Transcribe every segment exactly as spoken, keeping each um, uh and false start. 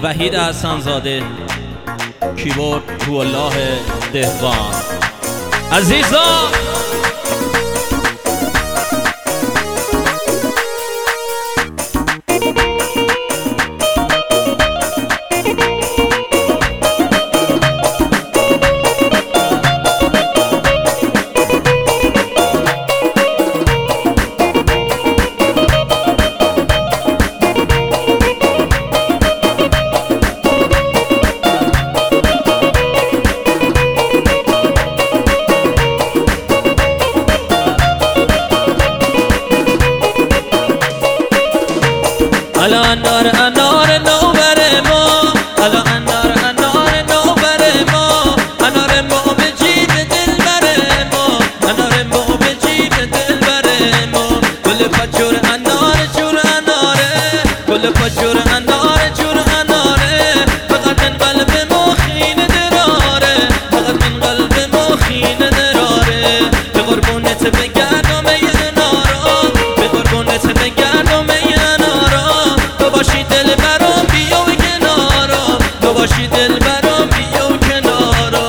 وحید حسن‌زاده، کیبورد رو الله دهقان. عزیزان الا انار انار نوبر ما، الا انار انار نوبر ما، انار ما به جیب دلبر ما، انار ما به جیب دلبر ما. گل پجور انار جور اناره، گل پجور انار جور اناره. فقط من قلب ما خین دراره، فقط من قلب ما خین دراره. به قربونت بگردم ای انارا، به قربونت بگردم ای انارا. تو باشی دل برام بیا و کنارا، تو باشی دل برام بیا و کنارا.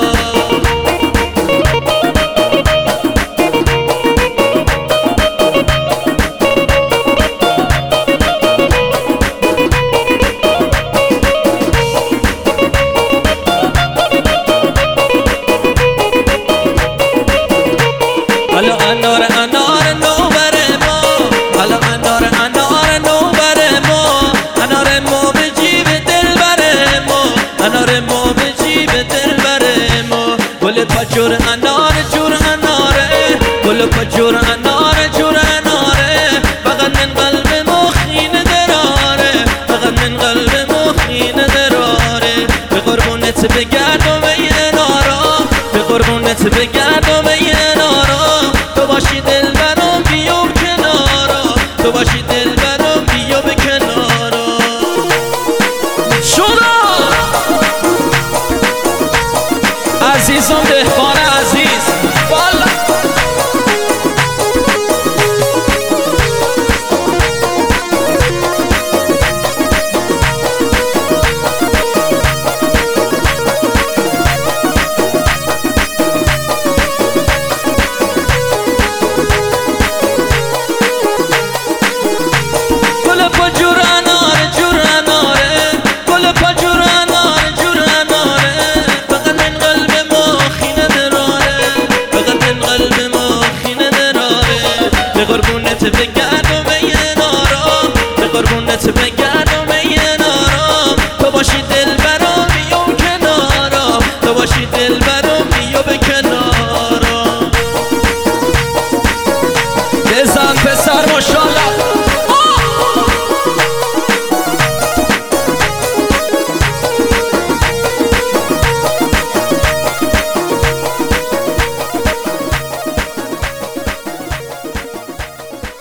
حالا انار انار نوبر ما، حالا انار انار نوبر ما، انار ما به جیب دلبر ما، انار ما به جیب دلبر ما. گل پجور انار جور اناره، گل پجور انار جور اناره. فقط من قلب ما خین دراره، فقط من قلب ما خین دراره. به قربونت بگردم ای انارا، به قربونت بگردم